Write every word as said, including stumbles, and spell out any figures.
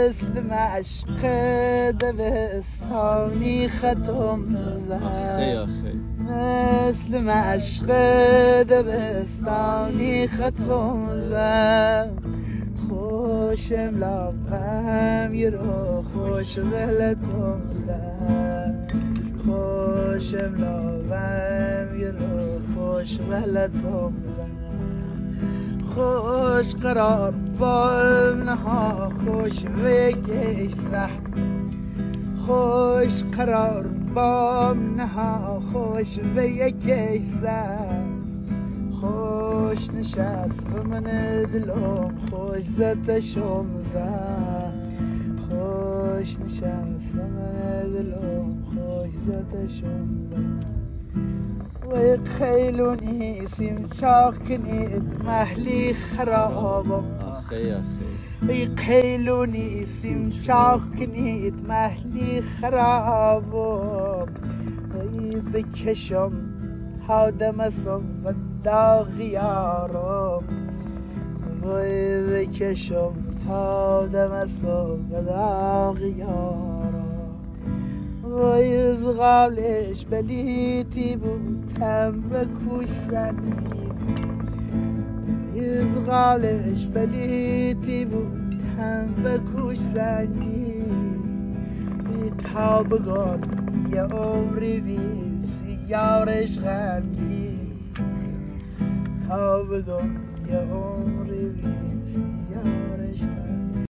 مثل مشق دبستانی ختم زد مثل مشق دبستانی ختم زد خوش املاقم یه رو خوش غلطم زد خوش املاقم یه رو خوش غلطم زد خوش قرار بالنها خوش وگیسه خوش قرار بالنها خوش وگیسه خوش نشست و من دلم خوش زد شمزه خوش نشست و من دلم خوش زد شمزه و خیلونی سیم چاکنید محلی خرابم ای خیلونی سیم چاکنید محلی خرابم ای بکشم هادمسم و داغیارم وای بکشم تا دمسم و داغیارم وای از قبلش بلیتی بودم و کوشنید از قبلش بلیتی بودم و کوشنید تا بگم یه عمری بیسی یارش غمگین تا بگم یه عمری بیسی یارش